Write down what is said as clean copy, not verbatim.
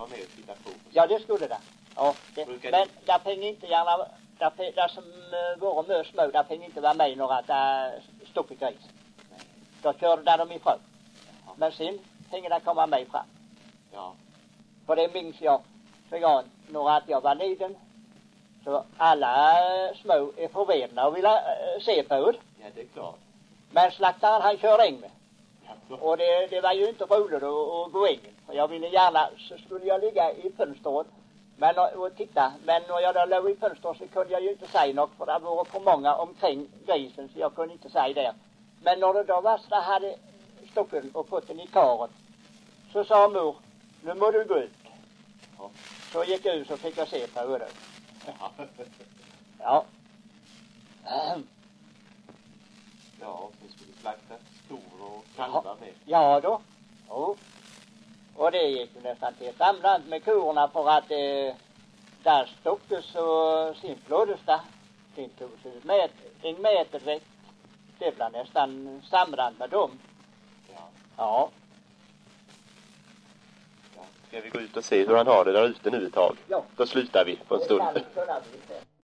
vara med och titta på. Ja, det skulle det. Ja, det. Brukar Men där pengar inte gärna, där som våra mös små, där pengar inte vara med några stoppegris. Då körde där de ifrån. Men sen pengarna komma med fram. Ja. För det minns jag för gång några att jag var liten. Så alla små är förvedna och ville se på det. Ja, det är klart. Men slaktaren han kör in med. Ja. Och det var ju inte roligt att gå in. Och jag ville gärna, så skulle jag ligga i fönstret och titta. Men när jag då låg i fönstret så kunde jag ju inte säga något. För det var för många omkring grisen så jag kunde inte säga det. Men när det då var så hade stocken och fått den i karen. Så sa mor, nu må du gå ut. Ja. Så gick jag ut så fick jag se på det. Ja. Ja. Ja, så skulle du slakta skor och kalvar med. Ja då. Jo. Och det gick ju nästan till samland med korna för att där stocktes och sin flådes där. Sin tog sig en meter väck. Det blev nästan samland med dem. Ja. Ja. Ja. Ska vi gå ut och se hur han har det där ute nu ett tag? Ja. Då slutar vi på en stund.